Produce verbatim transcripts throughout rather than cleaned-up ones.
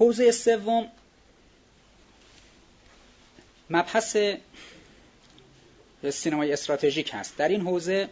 حوزه سوم مبحث سینمای استراتژیک هست. در این حوزه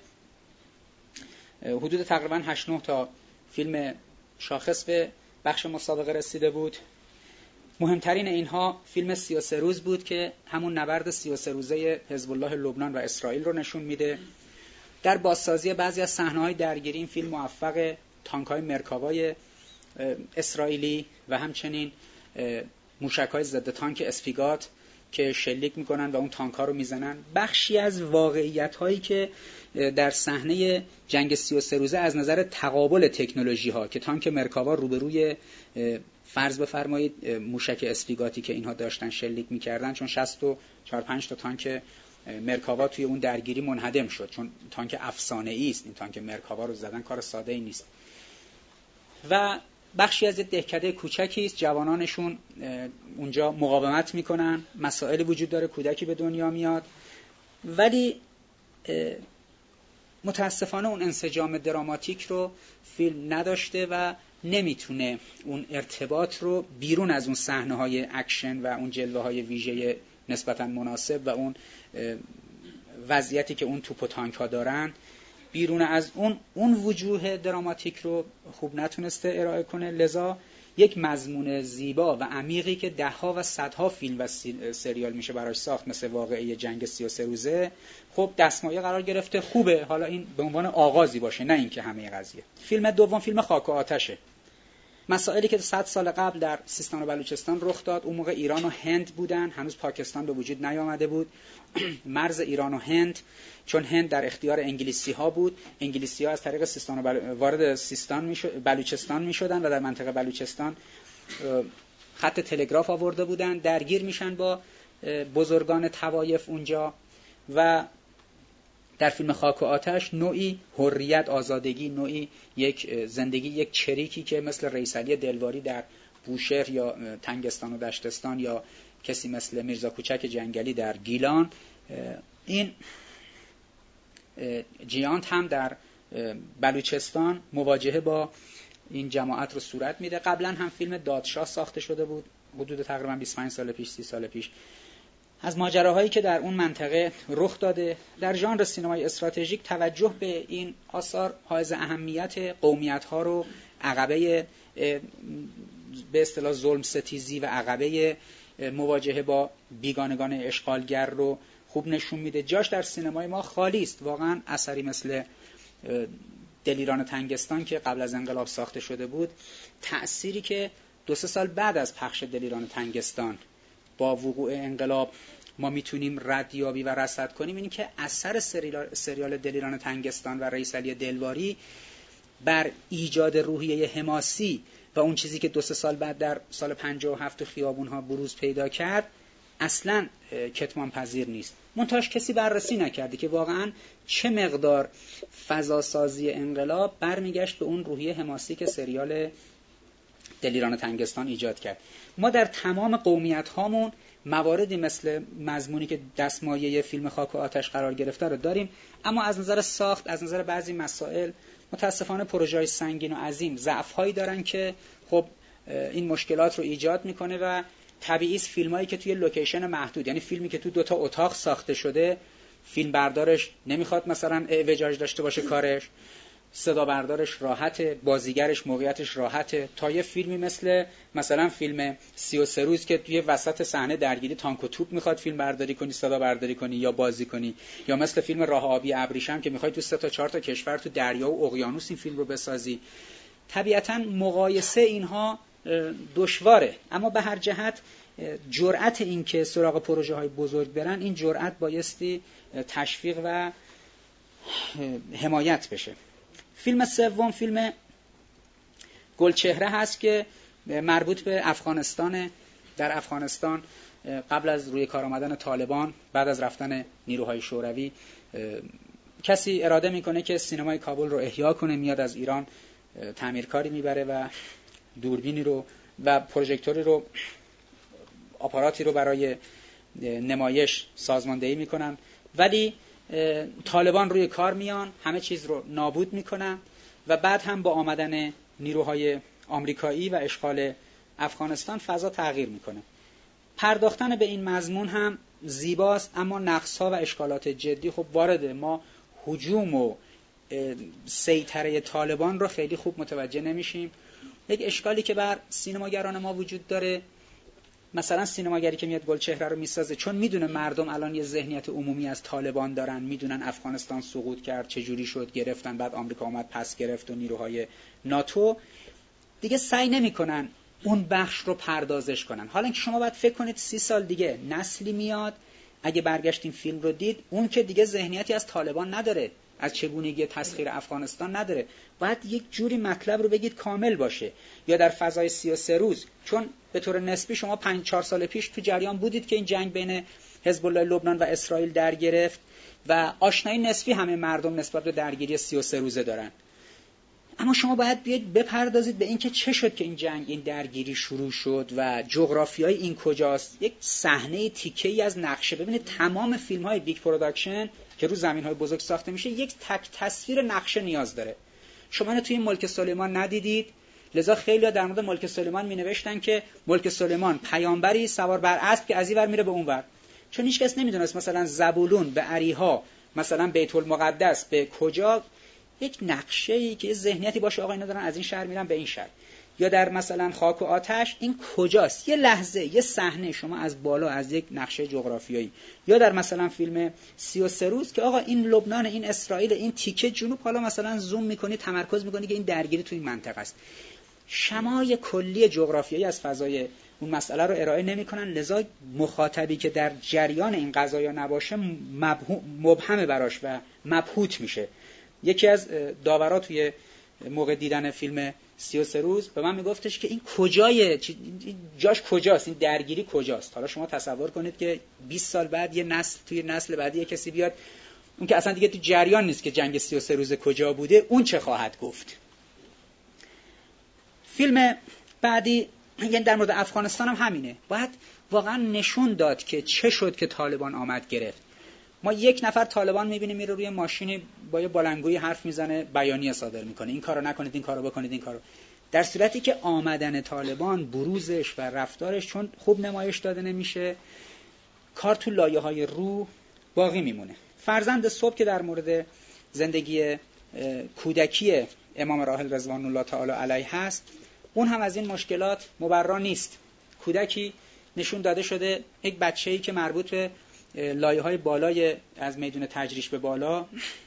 حدود تقریبا هشت نه تا فیلم شاخص به بخش مسابقه رسیده بود. مهمترین اینها فیلم سی و سه روز بود که همون نبرد سی و سه روزه حزب الله لبنان و اسرائیل رو نشون میده. در بازسازی بعضی از صحنه‌های درگیری این فیلم موفق تانک‌های مرکاوای اسرائیلی و همچنین موشک‌های ضد تانک اسپیگات که شلیک میکنن و اون تانک‌ها رو میزنن، بخشی از واقعیت‌هایی که در صحنه جنگ سی و سه روزه از نظر تقابل تکنولوژی‌ها که تانک مرکاوا روبروی فرض بفرمایید موشک اسپیگاتی که اینها داشتن شلیک میکردن، چون شصت و چهار پنج تا تانک مرکاوا توی اون درگیری منهدم شد، چون تانک افسانه‌ای است. این تانک مرکاوا رو زدن کار ساده‌ای نیست. و بخشی از دهکده کوچکی است، جوانانشون اونجا مقاومت میکنن، مسائل وجود داره، کودکی به دنیا میاد، ولی متاسفانه اون انسجام دراماتیک رو فیلم نداشته و نمیتونه اون ارتباط رو بیرون از اون صحنه‌های اکشن و اون جلوه‌های ویژه نسبتاً مناسب و اون وضعیتی که اون توپ و تانک ها دارن، بیرون از اون اون وجوه دراماتیک رو خوب نتونسته ارائه کنه. لذا یک مضمون زیبا و عمیقی که دهها و صدها فیلم و سریال میشه براش ساخت، مثل واقعه جنگ سی و سه روزه، خب دستمایه قرار گرفته. خوبه حالا این به عنوان آغازی باشه، نه اینکه همه قضیه. فیلم دوم فیلم خاک و آتشه. مسائلی که صد سال قبل در سیستان و بلوچستان رخ داد، اون موقع ایران و هند بودن، هنوز پاکستان به وجود نیامده بود. مرز ایران و هند، چون هند در اختیار انگلیسی ها بود، انگلیسی ها از طریق سیستان و بل... وارد سیستان می شد... بلوچستان می شدن و در منطقه بلوچستان خط تلگراف آورده بودن، درگیر میشن با بزرگان طوایف اونجا. و در فیلم خاک و آتش نوعی حریت، آزادگی، نوعی یک زندگی، یک چریکی که مثل رئیس علی دلواری در بوشهر یا تنگستان و دشتستان یا کسی مثل میرزا کوچک جنگلی در گیلان، این جیانت هم در بلوچستان مواجهه با این جماعت رو صورت میده. قبلا هم فیلم دادشاه ساخته شده بود، حدود تقریبا بیست و پنج سال پیش، سی سال پیش، از ماجراهایی که در اون منطقه رخ داده. در ژانر سینمای استراتژیک توجه به این آثار حائز اهمیت، قومیت‌ها رو، عقبه به اصطلاح ظلم ستیزی و عقبه مواجهه با بیگانگان اشغالگر رو خوب نشون میده. جاش در سینمای ما خالی است. واقعا اثری مثل دلیران تنگستان که قبل از انقلاب ساخته شده بود، تأثیری که دو سه سال بعد از پخش دلیران تنگستان با وقوع انقلاب ما میتونیم ردیابی و رصد کنیم، اینی که اثر سریال دلیران تنگستان و رئیس علی دلواری بر ایجاد روحیه حماسی و اون چیزی که دو سه سال بعد در سال پنجاه و هفت تو خیابون‌ها بروز پیدا کرد اصلاً کتمان پذیر نیست. منتهاش کسی بررسی نکرده که واقعاً چه مقدار فضاسازی انقلاب برمیگشت به اون روحیه حماسی که سریال دلیران تنگستان ایجاد کرد. ما در تمام قومیت هامون مواردی مثل مضمونی که دستمایه فیلم خاک و آتش قرار گرفته رو داریم، اما از نظر ساخت، از نظر بعضی مسائل متاسفانه پروژه‌های سنگین و عظیم ضعف‌هایی دارن که خب این مشکلات رو ایجاد میکنه و طبیعی است فیلمایی که توی لوکیشن محدود، یعنی فیلمی که تو دو تا اتاق ساخته شده، فیلم بردارش نمیخواد مثلا اعوجاج داشته باشه، کارش صدا بردارش راحته، بازیگرش موقعیتش راحته، تا یه فیلمی مثل مثلا فیلم سی و سه روز که توی وسط صحنه درگیری تانک و توپ میخواد فیلم برداری کنی، صدا برداری کنی یا بازی کنی، یا مثل فیلم راه آبی ابریشم که میخوای تو سه تا چهار تا کشور تو دریا و اقیانوس این فیلم رو بسازی. طبیعتاً مقایسه اینها دشواره، اما به هر جهت جرأت این که سراغ پروژه های بزرگ برن، این جرأت بایستی تشویق و حمایت بشه. فیلم سوم فیلم گلچهره هست که مربوط به افغانستان. در افغانستان قبل از روی کار آمدن طالبان، بعد از رفتن نیروهای شوروی، کسی اراده میکنه که سینمای کابل رو احیا کنه، میاد از ایران تعمیرکاری میبره و دوربینی رو و پروژکتوری رو، آپاراتی رو برای نمایش سازماندهی میکنن، ولی طالبان روی کار میان، همه چیز رو نابود میکنن و بعد هم با آمدن نیروهای آمریکایی و اشغال افغانستان فضا تغییر میکنه. پرداختن به این مضمون هم زیباست، اما نقص‌ها و اشکالات جدی خب وارده. ما هجوم و سیطره طالبان رو خیلی خوب متوجه نمیشیم. یک اشکالی که بر سینماگران ما وجود داره، مثلا سینماگری که میاد گلچهره رو میسازه چون میدونه مردم الان یه ذهنیت عمومی از طالبان دارن، میدونن افغانستان سقوط کرد، چه جوری شد، گرفتن، بعد آمریکا اومد پس گرفت و نیروهای ناتو، دیگه سعی نمیکنن اون بخش رو پردازش کنن. حالا اینکه شما باید فکر کنید سی سال دیگه نسلی میاد اگه برگشتین فیلم رو دید، اون که دیگه ذهنیتی از طالبان نداره، از چگونگی تسخیر افغانستان نداره، باید یک جوری مطلب رو بگید کامل باشه. یا در فضای سی و سه روز، چون به طور نسبی شما پنج چهار سال پیش تو جریان بودید که این جنگ بین حزب الله لبنان و اسرائیل در گرفت و آشنایی نسبی همه مردم نسبت به درگیری سی و سه روزه دارن. اما شما باید بیاید بپردازید به اینکه چه شد که این جنگ، این درگیری شروع شد و جغرافیای این کجاست. یک صحنه تیکه‌ای از نقشه. ببینید تمام فیلم‌های بیگ پروداکشن که رو زمین‌های بزرگ ساخته میشه یک تک تصویر نقشه نیاز داره. شما اینو توی ملک سلیمان ندیدید، لذا خیلی‌ها در مورد ملک سلیمان می‌نوشتن که ملک سلیمان پیامبری سوار بر اسب که از این ور میره به اون ور، چون هیچ کس نمی‌دونست مثلا زبولون به اریحا، مثلا بیت المقدس به کجا، یک نقشه‌ای که ذهنیتی باشه آقا اینا دارن از این شهر میرن به این شهر. یا در مثلا خاک و آتش این کجاست، یه لحظه یه صحنه شما از بالا از یک نقشه جغرافیایی. یا در مثلا فیلم سی و سه روز که آقا این لبنان، این اسرائیل، این تیکه جنوب، حالا مثلا زوم میکنی تمرکز میکنی که این درگیری تو این منطقه است. شمای کلی جغرافیایی از فضای اون مسئله رو ارائه نمیکنن، لذا مخاطبی که در جریان این قضایا نباشه مبهم براش و مبهوت میشه. یکی از داورا توی موقع دیدن فیلم سی و سه روز به من میگفتش که این کجای جاش کجاست، این درگیری کجاست. حالا شما تصور کنید که بیست سال بعد یه نسل توی نسل بعدی یه کسی بیاد، اون که اصلا دیگه تو جریان نیست که جنگ سی و سه روز کجا بوده، اون چه خواهد گفت. فیلم بعدی یعنی در مورد افغانستان هم همینه. باید واقعا نشون داد که چه شد که طالبان آمد گرفت. ما یک نفر طالبان میبینیم میره روی ماشینی با یه بلندگویی حرف میزنه، بیانیه صادر میکنه، این کارو نکنید، این کارو بکنید، این کارو، در صورتی که آمدن طالبان، بروزش و رفتارش چون خوب نمایش داده نمیشه، کار تو لایه‌های روح باقی میمونه. فرزند صبح که در مورد زندگی کودکی امام راحل رضوان الله تعالی علیه هست، اون هم از این مشکلات مبرا نیست. کودکی نشون داده شده، یک بچه‌ای که مربوط به لایه‌های بالای از میدون تجریش به بالا،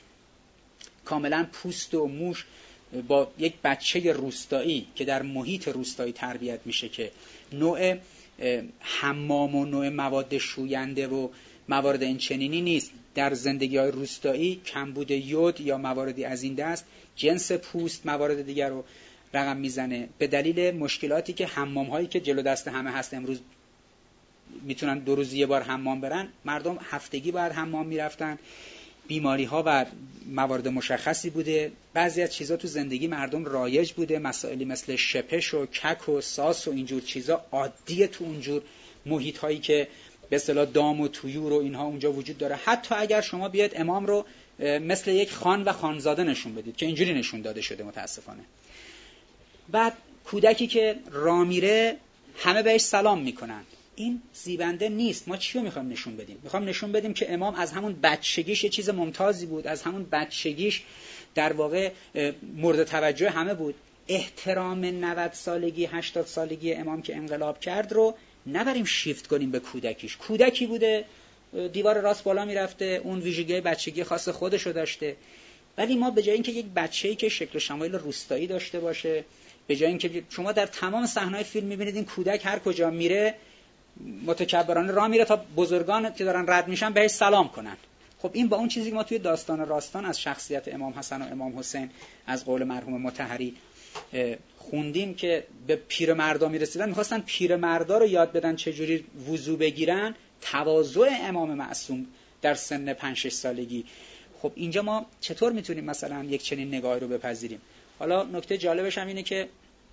کاملا پوست و موش، با یک بچه روستایی که در محیط روستایی تربیت میشه که نوع حمام و نوع مواد شوینده و موارد این چنینی نیست. در زندگی‌های روستایی کمبود یود یا مواردی از این دست، جنس پوست موارد دیگر رو رقم میزنه. به دلیل مشکلاتی که حمام‌هایی که جلو دست همه هست، امروز میتونن دو روز یه بار حمام برن، مردم هفتگی باید حمام میرفتن. بیماری ها و موارد مشخصی بوده. بعضی از چیزا تو زندگی مردم رایج بوده، مسائلی مثل شپش و کک و ساس و اینجور چیزا عادیه تو اونجور محیط هایی که به اصطلاح دام و طیور و اینها اونجا وجود داره. حتی اگر شما بیاید امام رو مثل یک خان و خانزاده نشون بدید که اینجوری نشون داده شده متاسفانه. بعد کودکی که راه میره همه بهش سلام میکنن، این زیبنده نیست. ما چی رو میخوایم نشون بدیم؟ میخوایم نشون بدیم که امام از همون بچگیش یه چیز ممتازی بود، از همون بچگیش در واقع مورد توجه همه بود. احترام نود سالگی هشتاد سالگی امام که انقلاب کرد رو نبریم شیفت کنیم به کودکیش. کودکی بوده، دیوار راست بالا میرفته، اون ویژگی بچگی خاص خودشو داشته. ولی ما به جای اینکه یک بچه‌ای که شکل و شمایل روستایی داشته باشه، به جای اینکه شما در تمام صحنه‌های فیلم می‌بینید این کودک هر کجا میره متکبرانه راه میره تا بزرگان که دارن رد میشن بهش سلام کنن. خب این با اون چیزی که ما توی داستان راستان از شخصیت امام حسن و امام حسین از قول مرحوم مطهری خوندیم که به پیرمردا میرسیدن، میخواستن پیرمردا رو یاد بدن چجوری وضو بگیرن، تواضع امام معصوم در سن پنج شش سالگی. خب اینجا ما چطور میتونیم مثلا یک چنین نگاهی رو بپذیریم؟ حالا نکته جالبش هم اینه که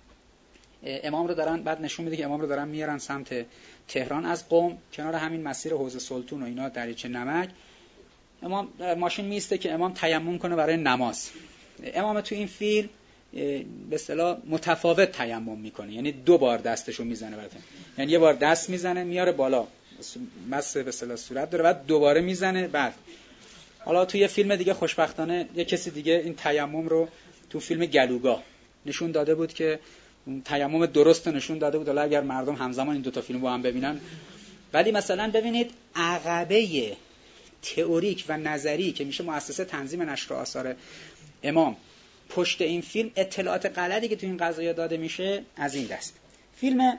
امام رو دارن بعد نشون میده که امام رو دارن میارن سمت تهران از قم، کنار همین مسیر حوض سلطون و اینا دریچه نمک. امام ماشین میسته که امام تیمم کنه برای نماز. امام تو این فیلم به اصطلاح متفاوت تیمم میکنه، یعنی دو بار دستشو میزنه براتون، یعنی یه بار دست میزنه میاره بالا مس به اصطلاح صورت داره، بعد دوباره میزنه. بعد حالا توی یه فیلم دیگه خوشبختانه یه کسی دیگه این تیمم رو تو فیلم گلوگاه نشون داده بود که تیمم درست نشون داده بود. حالا اگر مردم همزمان این دو تا فیلم با هم ببینن، ولی مثلا ببینید عقبه تئوریک و نظری که میشه مؤسسه تنظیم نشر آثار امام پشت این فیلم، اطلاعات غلطی که تو این قضایا داده میشه از این دست. فیلم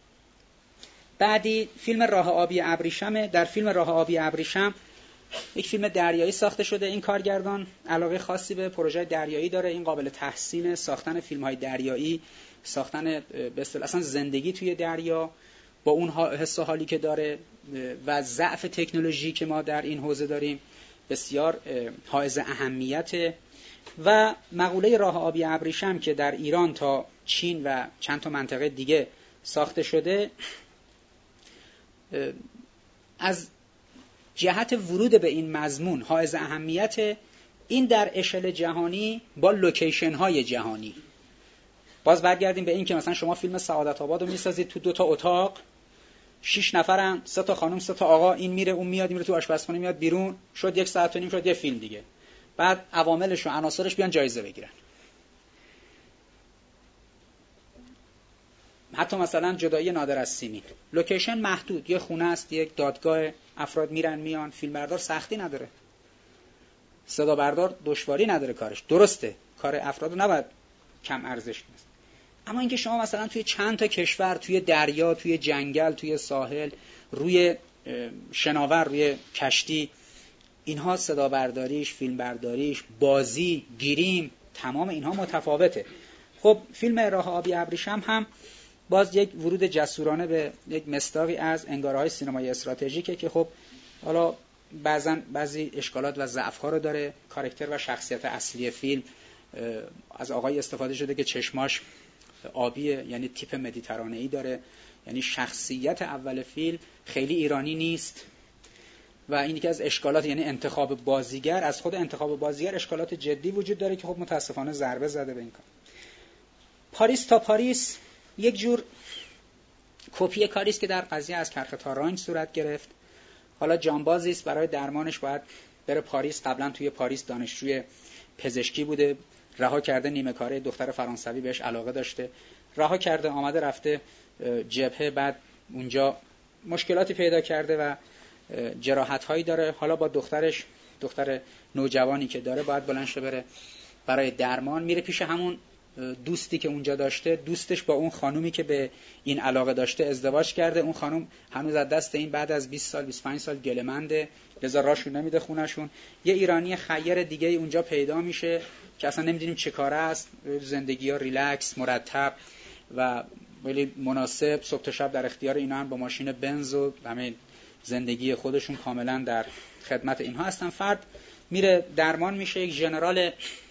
بعدی فیلم راه آبی ابریشم. در فیلم راه آبی ابریشم یک فیلم دریایی ساخته شده. این کارگردان علاقه خاصی به پروژه دریایی داره، این قابل تحسین، ساختن فیلم‌های دریایی، ساختن به اصطلاح اصلا زندگی توی دریا با اون حس و حالی که داره و ضعف تکنولوژی که ما در این حوزه داریم بسیار حائز اهمیته. و مقوله راه آبی ابریشم که در ایران تا چین و چند تا منطقه دیگه ساخته شده، از جهت ورود به این مضمون حائز اهمیت. این در اشل جهانی با لوکیشن های جهانی. باز برگردیم به این که مثلا شما فیلم سعادت آباد رو میسازید تو دو تا اتاق، شش نفرن، سه تا خانم سه تا آقا، این میره اون میاد، میره تو آشپزخونه میاد بیرون، شد یک ساعت و نیم، شد یه فیلم دیگه. بعد عواملش و عناصرش بیان جایزه بگیرن. حتی مثلا جدایی نادر از سیمین، لوکیشن محدود، یه خونه است، یک دادگاه، افراد میرن میان، فیلمبردار سختی نداره، صدا بردار دشواری نداره کارش. درسته کار افراد نباید کم ارزش نیست، اما اینکه شما مثلا توی چند تا کشور، توی دریا، توی جنگل، توی ساحل، روی شناور، روی کشتی، اینها صدا برداریش، فیلم برداریش، بازی، گیریم، تمام اینها متفاوته. خب فیلم راه آبی ابریشم هم باز یک ورود جسورانه به یک مصداقی از انگاره‌های سینمای استراتژیکه که خب حالا بعضا بعضی اشکالات و ضعف‌ها رو داره. کاراکتر و شخصیت اصلی فیلم از آقای استفاده شده که چشماش آبیه، یعنی تیپ مدیترانه‌ای داره، یعنی شخصیت اول فیلم خیلی ایرانی نیست و این یکی از اشکالات، یعنی انتخاب بازیگر، از خود انتخاب بازیگر اشکالات جدی وجود داره که خب متاسفانه ضربه زده به این کار. پاریس تا پاریس یک جور کپی کاری است که در قضیه از کرختارانج صورت گرفت. حالا جانبازی است، برای درمانش باید بره پاریس. قبلا توی پاریس دانشجوی پزشکی بوده، رها کرده، نیمه کاره، دختر فرانسوی بهش علاقه داشته، رها کرده، آمده رفته جبهه، بعد اونجا مشکلاتی پیدا کرده و جراحت‌هایی داره. حالا با دخترش، دختر نوجوانی که داره، باید بلند شه بره برای درمان. میره پیش همون دوستی که اونجا داشته. دوستش با اون خانومی که به این علاقه داشته ازدواج کرده. اون خانوم هنوز از دست این بعد از بیست سال بیست و پنج سال گله‌منده، لذا راشون نمیده خونشون. یه ایرانی خیر دیگه اونجا پیدا میشه که اصلا نمیدونیم چه کاره است، زندگی‌ها ریلکس، مرتب و ولی مناسب، صبح تا شب در اختیار اینا هم، با ماشین بنز و همین زندگی خودشون کاملا در خدمت اینها هستن. فرد میره درمان میشه. یک ژنرال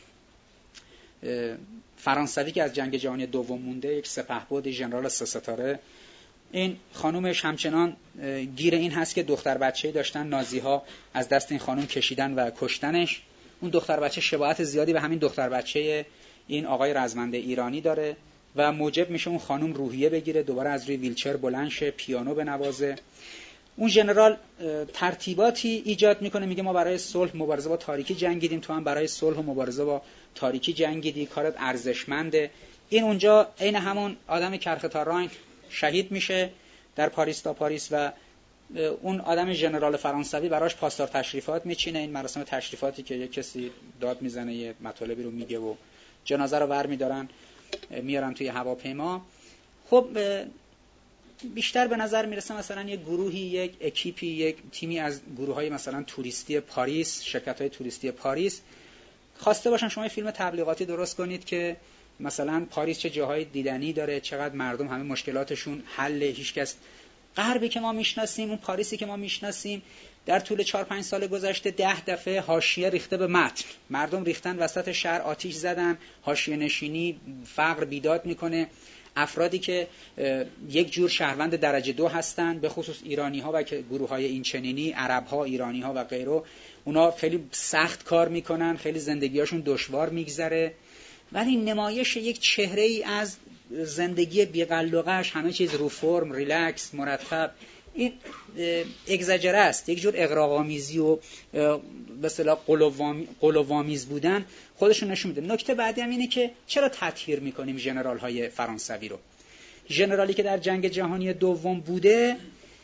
فرانسوی که از جنگ جهانی دوم مونده، یک سپهبد، ژنرال سه ستاره. این خانومش همچنان گیر این هست که دختر بچه‌ای داشتن نازی‌ها، از دست این خانوم کشیدن و کشتنش. اون دختر بچه شباهت زیادی به همین دختر بچه این آقای رزمنده ایرانی داره و موجب میشه اون خانوم روحیه بگیره، دوباره از روی ویلچر بلند شه، پیانو بنوازه. اون ژنرال ترتیباتی ایجاد میکنه، میگه ما برای صلح مبارزه با تاریکی جنگیدیم، تو هم برای صلح و مبارزه با تاریکی جنگیدی، کارت ارزشمنده. این اونجا عین همون آدم کرختارانگ شهید میشه در پاریس تا پاریس و اون آدم ژنرال فرانسوی براش پاسدار تشریفات میچینه. این مراسم تشریفاتی که یک کسی داد میزنه، یه مطالبی رو میگه و جنازه رو برمیدارن میارن توی هواپیما. خب بیشتر به نظر میرسه مثلا یک گروهی، یک اکیپی، یک تیمی از گروه‌های مثلا توریستی پاریس، شرکت‌های توریستی پاریس خواسته باشن شما فیلم تبلیغاتی درست کنید که مثلا پاریس چه جاهای دیدنی داره، چقدر مردم همه مشکلاتشون حل، هیچکس غربی که ما میشناسیم، اون پاریسی که ما میشناسیم در طول چهار پنج سال گذشته ده دفعه حاشیه ریخته به متن. مردم ریختن وسط شهر، آتش زدن، حاشیه نشینی، فقر بیداد میکنه. افرادی که یک جور شهروند درجه دو هستن، به خصوص ایرانی ها و که گروه های این چنینی، عرب ها، ایرانی ها و غیره، اونا خیلی سخت کار میکنن، خیلی زندگیاشون دشوار میگذره ولی نمایش یک چهره ای از زندگی بی‌قلقش، همه چیز رو فرم، ریلکس، مرتب، این اگزاجره است، یک جور اغراق‌آمیزی و به اصطلاح قلوآمیز بودن خودشون نشون میده. نکته بعدی هم اینه که چرا تطهیر میکنیم ژنرال های فرانسوی رو؟ ژنرالی که در جنگ جهانی دوم بوده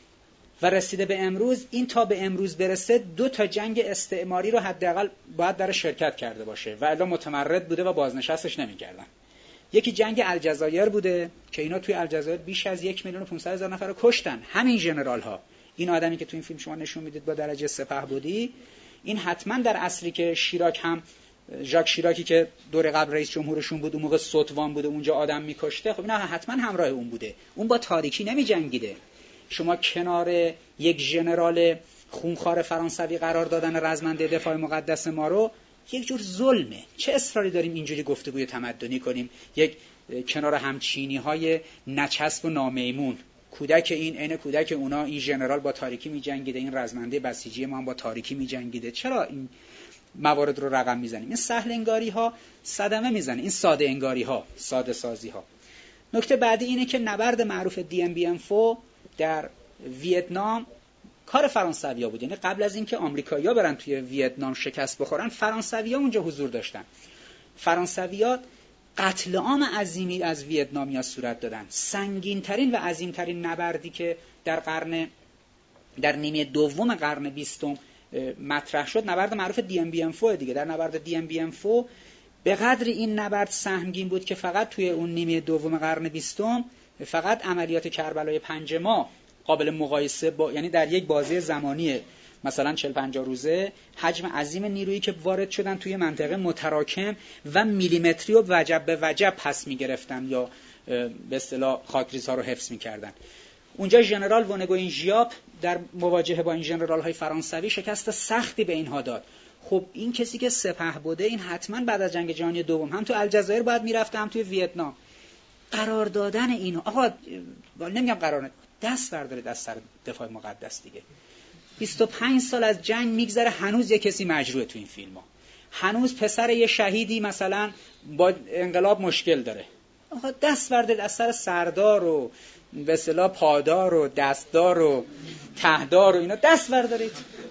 و رسیده به امروز، این تا به امروز برسه دو تا جنگ استعماری رو حداقل باید در شرکت کرده باشه و الا متمرد بوده و بازنشستش نمی‌کردن. یکی جنگ الجزایر بوده که اینا توی الجزایر بیش از یک میلیون و پانصد هزار نفر رو کشتن، همین ژنرال ها. این آدمی که تو این فیلم شما نشون میدید با درجه سپهبدی، این حتما در عصری که شیراک هم ژاک شیراکی که دور قبل رئیس جمهورشون بود، اون موقع سوتوان بوده، اونجا آدم میکشته، خب اینا حتما همراه اون بوده. اون با تاریکی نمیجنگیده. شما کنار یک ژنرال خونخوار فرانسوی قرار دادن رزمنده دفاع مقدس ما رو یک جور ظلمه. چه اصراری داریم اینجوری گفتگوی تمدنی کنیم؟ یک کنار همچینی های نچسب و نامیمون، کودک این عین کودک اونا، این ژنرال با تاریکی میجنگیده، این رزمنده بسیجی ما هم با تاریکی میجنگیده. چرا این موارد رو رقم میزنیم؟ این سهل انگاری ها صدمه میزنه، این ساده انگاری ها، ساده سازی ها. نکته بعدی اینه که نبرد معروف دی ام بی ام فو در ویتنام کار فرانسوی‌ها بود. یعنی قبل از اینکه آمریکایی‌ها برن توی ویتنام شکست بخورن، فرانسوی‌ها اونجا حضور داشتن. فرانسوی‌ها قتل عام عظیمی از ویتنامیا صورت دادن. سنگین‌ترین و عظیم‌ترین نبردی که در قرن در نیمه دوم قرن بیستم مطرح شد، نبرد معروف دی ام بی ام فو دیگه. در نبرد دی ام بی ام فو به قدری این نبرد سهمگین بود که فقط توی اون نیمه دوم قرن بیستم فقط عملیات کربلای پنج ماه قابل مقایسه با، یعنی در یک بازه زمانی مثلا چهل پنجاه روزه، حجم عظیم نیرویی که وارد شدن توی منطقه متراکم و میلیمتری و وجب به وجب پس میگرفتن یا به اصطلاح خاکریزها رو حفظ میکردن. اونجا ژنرال وونگوین ژیاپ در مواجهه با این ژنرال های فرانسوی شکست سختی به اینها داد. خب این کسی که سپهبده، این حتما بعد از جنگ جهانی دوم هم تو الجزایر باید میرفته، هم توی ویتنام. قرار دادن اینو، آقا نمیگم قرار، دست بردارید از سر دفاع مقدس دیگه. بیست و پنج سال از جنگ میگذره، هنوز یه کسی مجروحه تو این فیلم‌ها. هنوز پسر یه شهیدی مثلا با انقلاب مشکل داره. آقا دست بردارید از سر سردار و به اصطلاح پادار و دستدار و تهدار و اینا دست بردارید.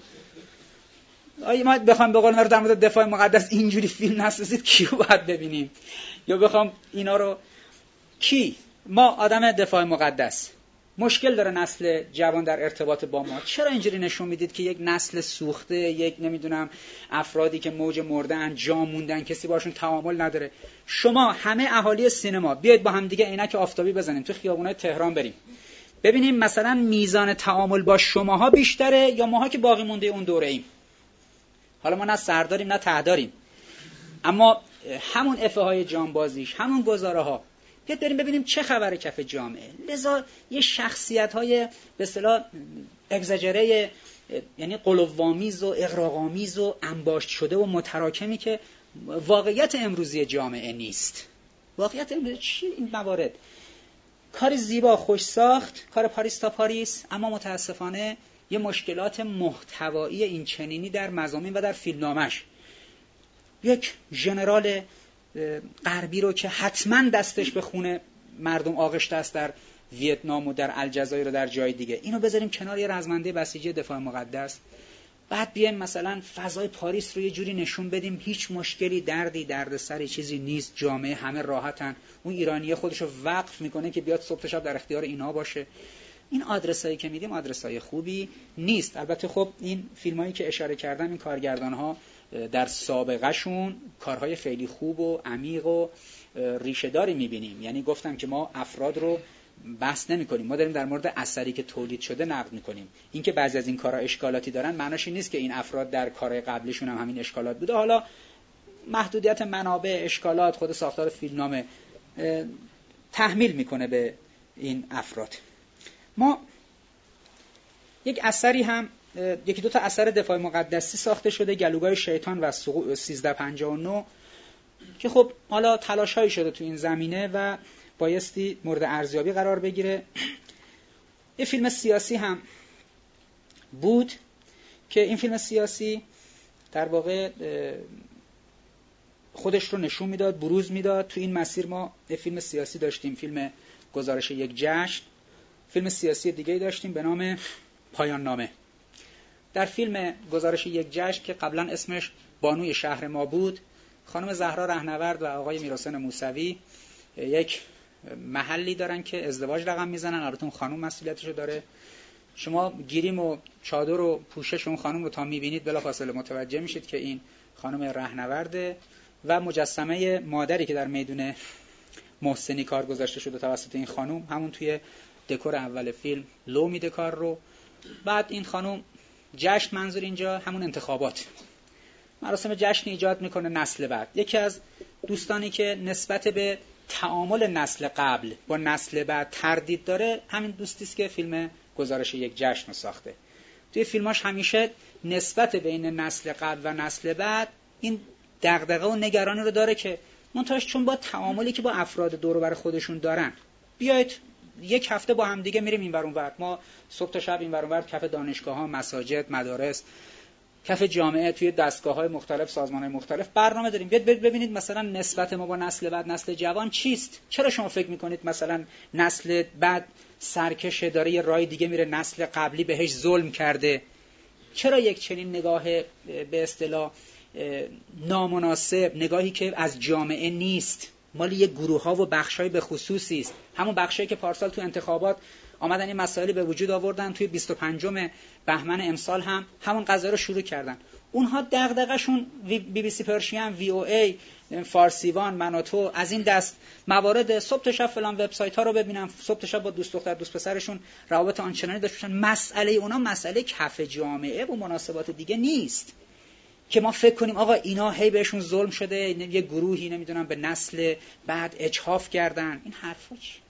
آیا ما بخوام به قول معروف در مورد دفاع مقدس اینجوری فیلم نسازید، کیو باید ببینیم؟ یا بخوام اینا رو کی؟ ما آدم دفاع مقدس مشکل داره نسل جوان در ارتباط با ما. چرا اینجوری نشون میدید که یک نسل سوخته، یک نمیدونم افرادی که موج مردن، جا موندن، کسی باشون تعامل نداره؟ شما همه اهالی سینما بیاید با هم دیگه عینک آفتابی بزنیم تو خیابونای تهران بریم ببینیم مثلا میزان تعامل با شماها بیشتره یا ماها که باقی مونده اون دوره ایم. حالا ما نه سرداریم نه تهداریم، اما همون افه های جانبازیش، همون گزاره ها، بیاد بریم ببینیم چه خبره کف جامعه. لذا یه شخصیت های به اصطلاح اگزاجره، یعنی قلوآمیز و اغراق‌آمیز و انباشت شده و متراکمی که واقعیت امروزی جامعه نیست. واقعیت امروزی چی این موارد؟ کار زیبا خوش ساخت، کار پاریس تا پاریس، اما متاسفانه یه مشکلات محتوایی این چنینی در مضامین و در فیلمنامش. یک ژنرال غربی رو که حتما دستش به خون مردم آغشته است در ویتنام و در الجزایر و در جای دیگه، اینو بذاریم کنار یه رزمنده بسیجی دفاع مقدس، بعد بیایم مثلا فضای پاریس رو یه جوری نشون بدیم هیچ مشکلی، دردی، دردسری چیزی نیست، جامعه همه راحتن، اون ایرانی خودش رو وقف میکنه که بیاد صبح تا شب در اختیار اینا باشه. این آدرسایی که میدیم آدرسای خوبی نیست. البته خب این فیلمایی که اشاره کردم، این کارگردان‌ها در سابقه شون کارهای خیلی خوب و عمیق و ریشه داری میبینیم. یعنی گفتم که ما افراد رو بحث نمی کنیم، ما داریم در مورد اثری که تولید شده نقد میکنیم. این که بعضی از این کارها اشکالاتی دارن معناش این نیست که این افراد در کارهای قبلیشون هم همین اشکالات بوده. حالا محدودیت منابع، اشکالات، خود ساختار فیلمنامه تحمیل میکنه به این افراد. ما یک اثری هم، یکی دو تا اثر دفاع مقدسی ساخته شده، گلوگاه شیطان و سیزده پنجاه و نه، که خب حالا تلاش‌هایی شده تو این زمینه و بایستی مورد ارزیابی قرار بگیره. یه فیلم سیاسی هم بود که این فیلم سیاسی در واقع خودش رو نشون میداد، بروز میداد. تو این مسیر ما یه فیلم سیاسی داشتیم، فیلم گزارش یک جشن. فیلم سیاسی دیگه داشتیم به نام پایان نامه. در فیلم گزارش یک جشن که قبلا اسمش بانوی شهر ما بود، خانم زهرا رهنورد و آقای میرحسین موسوی یک محلی دارن که ازدواج رقم میزنن. البته اون خانم مسئولیتشو داره. شما گیریم و چادر و پوشش اون خانم رو تا میبینید بلافاصله متوجه میشید که این خانم رهنورده و مجسمه مادری که در میدون محسنی کار گذاشته شده توسط این خانم، همون توی دکور اول فیلم لو میده کار رو. بعد این خانم جشن، منظور اینجا همون انتخابات، مراسم جشن ایجاد میکنه نسل بعد. یکی از دوستانی که نسبت به تعامل نسل قبل با نسل بعد تردید داره، همین دوستی است که فیلم گزارش یک جشن رو ساخته. توی فیلماش همیشه نسبت بین نسل قبل و نسل بعد این دغدغه و نگرانی رو داره که منتهاش چون با تعاملی که با افراد دور و بر خودشون دارن، بیایید یک هفته با هم دیگه میریم این ور اون ور، ما صبح تا شب این ور اون ور، کف دانشگاه‌ها، مساجد، مدارس، کف جامعه، توی دستگاه‌های مختلف، سازمان‌های مختلف برنامه داریم. بیاید ببینید مثلا نسبت ما با نسل بعد، نسل جوان چیست؟ چرا شما فکر می‌کنید مثلا نسل بعد سرکش داره یه راه دیگه میره، نسل قبلی بهش ظلم کرده؟ چرا یک چنین نگاه به اصطلاح نامناسب، نگاهی که از جامعه نیست، مال یه گروه‌ها و بخش‌های به خصوصی است، همون بخشایی که پارسال تو انتخابات آمدن این مسائلی به وجود آوردن، توی بیست و پنجم بهمن امسال هم همون قضیه رو شروع کردن. اونها دغدغه‌شون بی بی سی پرشین، وی او ای، فارسیوان، منوتو، از این دست موارد، صبح تا شب فلان وبسایت‌ها رو ببینن، صبح تا شب با دوست دختر دوست پسرشون روابط آنچنانی داشتن. مسئله اونا مسئله کف جامعه و مناسبات دیگه نیست که ما فکر کنیم آقا اینا هی بهشون ظلم شده، یه گروهی نمیدونم به نسل بعد اجحاف کردن. این حرفا چیه؟